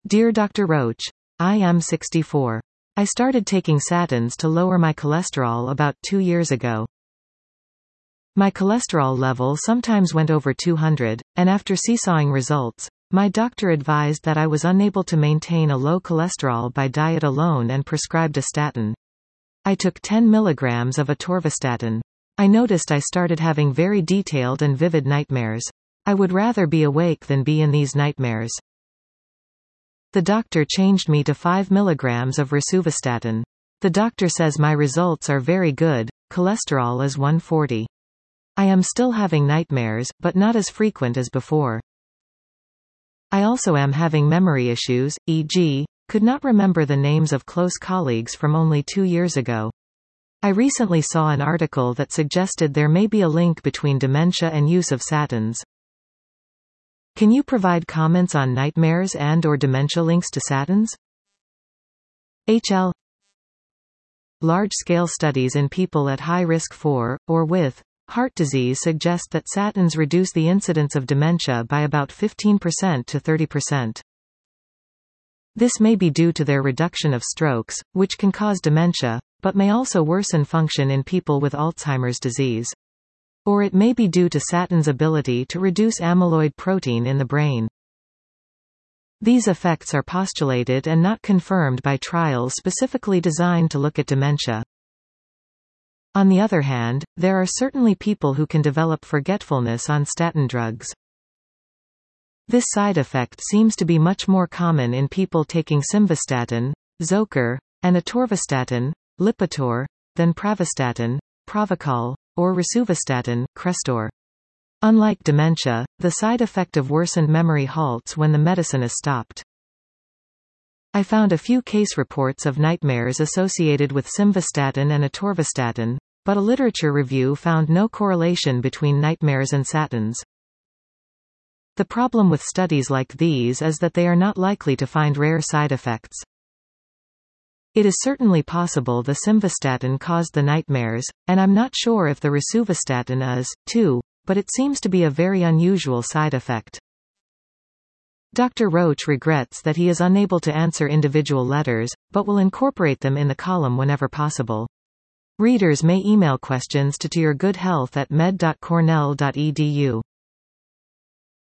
Dear Dr. Roach, I am 64. I started taking statins to lower my cholesterol about 2 years ago. My cholesterol level sometimes went over 200, and after seesawing results, my doctor advised that I was unable to maintain a low cholesterol by diet alone and prescribed a statin. I took 10 milligrams of atorvastatin. I noticed I started having very detailed and vivid nightmares. I would rather be awake than be in these nightmares. The doctor changed me to 5 milligrams of rosuvastatin. The doctor says my results are very good, cholesterol is 140. I am still having nightmares, but not as frequent as before. I also am having memory issues, e.g., could not remember the names of close colleagues from only 2 years ago. I recently saw an article that suggested there may be a link between dementia and use of statins. Can you provide comments on nightmares and/or dementia links to statins? HL. Large-scale studies in people at high risk for, or with, heart disease suggest that statins reduce the incidence of dementia by about 15% to 30%. This may be due to their reduction of strokes, which can cause dementia, but may also worsen function in people with Alzheimer's disease. Or it may be due to statins' ability to reduce amyloid protein in the brain. These effects are postulated and not confirmed by trials specifically designed to look at dementia. On the other hand, there are certainly people who can develop forgetfulness on statin drugs. This side effect seems to be much more common in people taking simvastatin, Zocor, and atorvastatin, Lipitor, than pravastatin, Pravachol, or rosuvastatin, Crestor. Unlike dementia, the side effect of worsened memory halts when the medicine is stopped. I found a few case reports of nightmares associated with simvastatin and atorvastatin, but a literature review found no correlation between nightmares and statins. The problem with studies like these is that they are not likely to find rare side effects. It is certainly possible the simvastatin caused the nightmares, and I'm not sure if the rosuvastatin is, too, but it seems to be a very unusual side effect. Dr. Roach regrets that he is unable to answer individual letters, but will incorporate them in the column whenever possible. Readers may email questions to yourgoodhealth@med.cornell.edu.